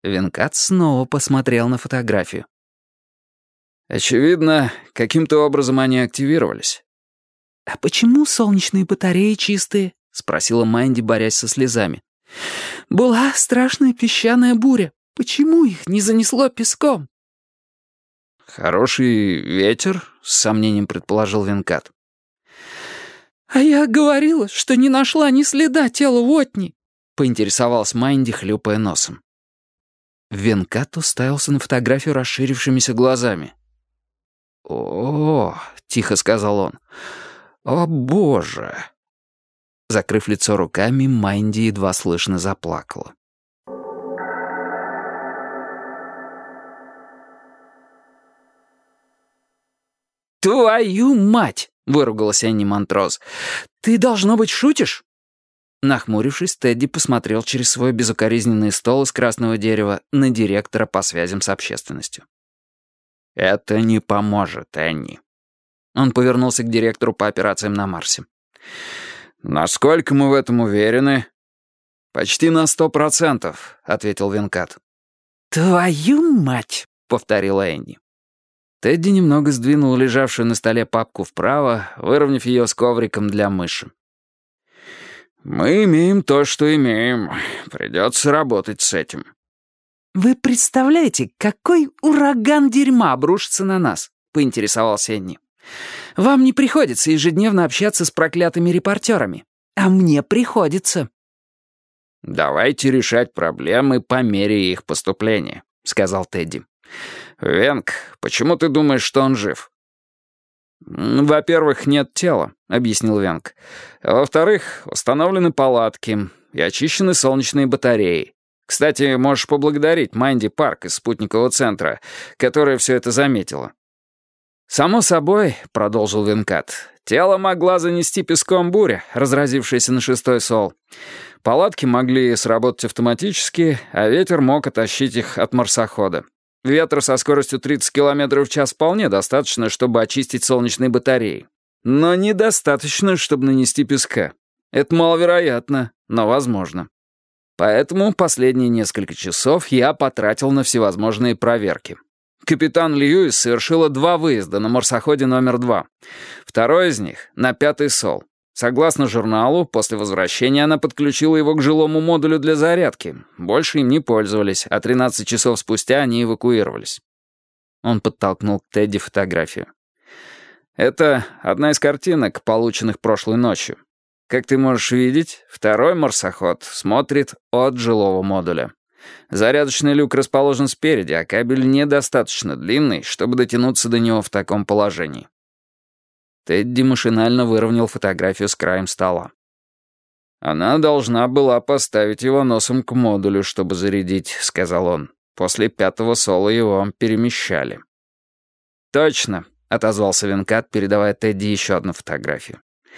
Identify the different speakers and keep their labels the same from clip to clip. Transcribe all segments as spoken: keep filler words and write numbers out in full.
Speaker 1: Венкат снова посмотрел на фотографию.
Speaker 2: Очевидно, каким-то образом они активировались.
Speaker 1: «А почему солнечные батареи чистые?» — спросила Майнди, борясь со слезами. «Была страшная песчаная буря. Почему их не занесло песком?»
Speaker 2: «Хороший ветер», — с сомнением предположил Венкат.
Speaker 1: «А я говорила, что не нашла ни следа тела Уотни», — поинтересовалась Майнди, хлюпая носом. Венкат уставился на фотографию расширившимися глазами.
Speaker 2: «О, — тихо сказал он, — о боже!»
Speaker 1: Закрыв лицо руками, Майнди едва слышно заплакала. «Твою мать!» — выругалась Энни Монтроз. «Ты, должно быть, шутишь?» Нахмурившись, Тедди посмотрел через свой безукоризненный стол из красного дерева на директора по связям с общественностью.
Speaker 2: «Это не поможет, Энни».
Speaker 1: Он повернулся к директору по операциям на Марсе.
Speaker 2: «Насколько мы в этом уверены?»
Speaker 1: «Почти на сто процентов», — ответил Венкат. «Твою мать!» — повторила Энни. Тедди немного сдвинул лежавшую на столе папку вправо, выровняв ее с ковриком для мыши.
Speaker 2: «Мы имеем то, что имеем. Придется работать с этим».
Speaker 1: «Вы представляете, какой ураган дерьма обрушится на нас?» — поинтересовался Энни. «Вам не приходится ежедневно общаться с проклятыми репортерами, а мне приходится».
Speaker 2: «Давайте решать проблемы по мере их поступления», — сказал Тедди. «Венк, почему ты думаешь, что он жив?»
Speaker 1: «Во-первых, нет тела», — объяснил Венк.
Speaker 2: А «Во-вторых, установлены палатки и очищены солнечные батареи. Кстати, можешь поблагодарить Майнди Парк из спутникового центра, которая все это заметила».
Speaker 1: «Само собой», — продолжил Венкат, — «тело могла занести песком буря, разразившаяся на шестой сол. Палатки могли сработать автоматически, а ветер мог оттащить их от марсохода. Ветра со скоростью тридцать километров в час вполне достаточно, чтобы очистить солнечные батареи. Но недостаточно, чтобы нанести песка. Это маловероятно, но возможно. Поэтому последние несколько часов я потратил на всевозможные проверки. Капитан Льюис совершила два выезда на марсоходе номер два. Второй из них — на пятый сол. Согласно журналу, после возвращения она подключила его к жилому модулю для зарядки. Больше им не пользовались, а тринадцать часов спустя они эвакуировались. Он подтолкнул к Тедди фотографию. «Это одна из картинок, полученных прошлой ночью. Как ты можешь видеть, второй марсоход смотрит от жилого модуля. Зарядочный люк расположен спереди, а кабель недостаточно длинный, чтобы дотянуться до него в таком положении». Тедди машинально выровнял фотографию с краем стола. «Она должна была поставить его носом к модулю, чтобы зарядить», — сказал он. «После пятого сола его перемещали». «Точно», — отозвался Венкат, передавая Тедди еще одну фотографию.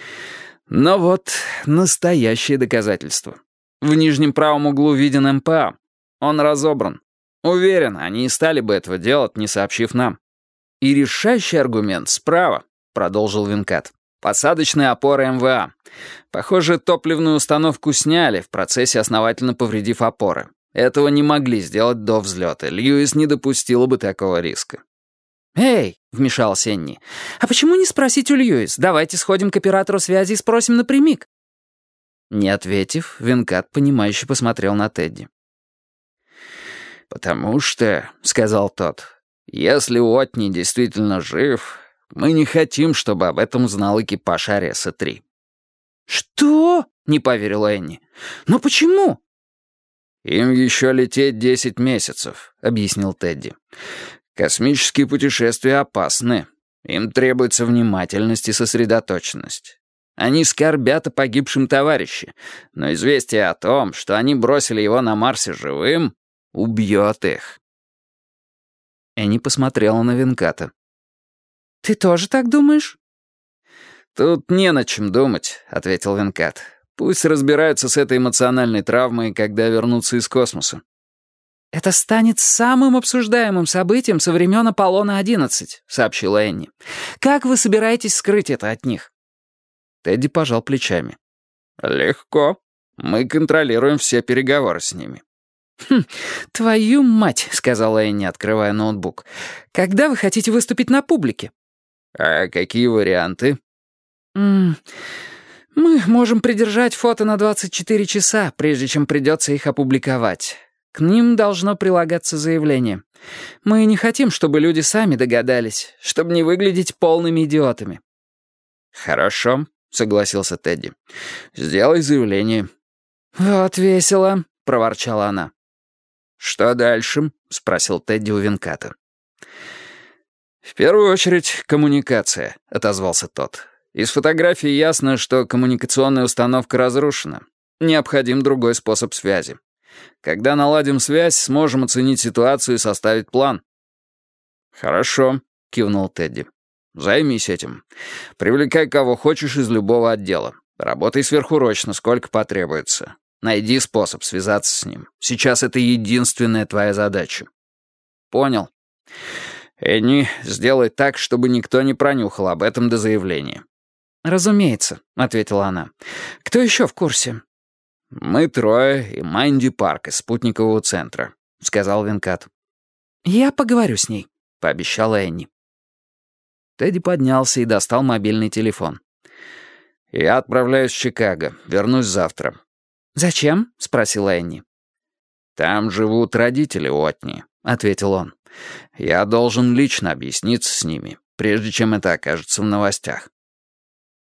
Speaker 1: «Но вот настоящее доказательство. В нижнем правом углу виден эм пэ а. Он разобран. Уверен, они не стали бы этого делать, не сообщив нам. И решающий аргумент справа», — продолжил Венкат. «Посадочные опоры эм вэ а. Похоже, топливную установку сняли, в процессе основательно повредив опоры. Этого не могли сделать до взлета. Льюис не допустила бы такого риска». «Эй!» — вмешался Энни. «А почему не спросить у Льюис? Давайте сходим к оператору связи и спросим напрямик». Не ответив, Венкат понимающе посмотрел на Тедди.
Speaker 2: «Потому что, — сказал тот, — если Уотни действительно жив, мы не хотим, чтобы об этом знал экипаж Ареса три».
Speaker 1: «Что?» — не поверила Энни. «Но почему?»
Speaker 2: «Им еще лететь десять месяцев», — объяснил Тедди. «Космические путешествия опасны. Им требуется внимательность и сосредоточенность. Они скорбят о погибшем товарище, но известие о том, что они бросили его на Марсе живым, убьет их».
Speaker 1: Энни посмотрела на Венката. «Ты тоже так думаешь?»
Speaker 2: «Тут не над чем думать», — ответил Венкат. «Пусть разбираются с этой эмоциональной травмой, когда вернутся из космоса».
Speaker 1: «Это станет самым обсуждаемым событием со времен Аполлона одиннадцать», — сообщила Энни. «Как вы собираетесь скрыть это от них?»
Speaker 2: Тедди пожал плечами. «Легко. Мы контролируем все переговоры с ними».
Speaker 1: «Хм, твою мать», — сказала Энни, открывая ноутбук. «Когда вы хотите выступить на публике?»
Speaker 2: «А какие варианты?»
Speaker 1: М «Мы можем придержать фото на двадцать четыре часа, прежде чем придется их опубликовать. К ним должно прилагаться заявление. Мы не хотим, чтобы люди сами догадались, чтобы не выглядеть полными идиотами».
Speaker 2: «Хорошо», — согласился Тедди. «Сделай заявление».
Speaker 1: «Вот весело», — проворчала она.
Speaker 2: «Что дальше?» — спросил Тедди у Венката. «В первую очередь, коммуникация», — отозвался тот. «Из фотографии ясно, что коммуникационная установка разрушена. Необходим другой способ связи. Когда наладим связь, сможем оценить ситуацию и составить план». «Хорошо», — кивнул Тедди. «Займись этим. Привлекай кого хочешь из любого отдела. Работай сверхурочно, сколько потребуется. Найди способ связаться с ним. Сейчас это единственная твоя задача». «Понял». «Энни, сделай так, чтобы никто не пронюхал об этом до заявления».
Speaker 1: «Разумеется», — ответила она. «Кто еще в курсе?»
Speaker 2: «Мы трое и Майнди Парк из спутникового центра», — сказал Венкат.
Speaker 1: «Я поговорю с ней»,
Speaker 2: — пообещала Энни.
Speaker 1: Тедди поднялся и достал мобильный телефон.
Speaker 2: «Я отправляюсь в Чикаго. Вернусь завтра».
Speaker 1: «Зачем?» — спросила Энни.
Speaker 2: «Там живут родители Уотни», — ответил он. «Я должен лично объясниться с ними, прежде чем это окажется в новостях».